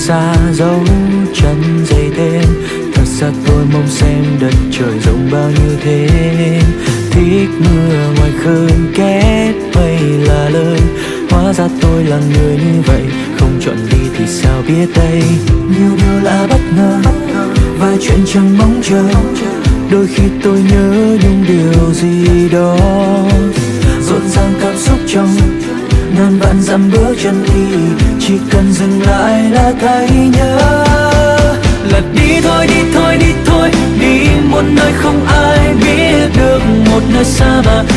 xa dấu chân dày thêm. Thật ra tôi mong xem đất trời rộng bao nhiêu thế. Thích mưa ngoài khơi két mây là lời. Hóa ra tôi là người như vậy, không chọn đi thì sao biết đây. Nhiều điều lạ bất ngờ, vài chuyện chẳng mong chờ. Đôi khi tôi nhớ những điều gì đó, rộn ràng cảm xúc trong ngàn vạn dặm bước chân đi. Chỉ cần dừng lại là thấy nhớ. Là đi thôi, đi thôi, đi thôi, đi một nơi không ai biết được. Một nơi xa mà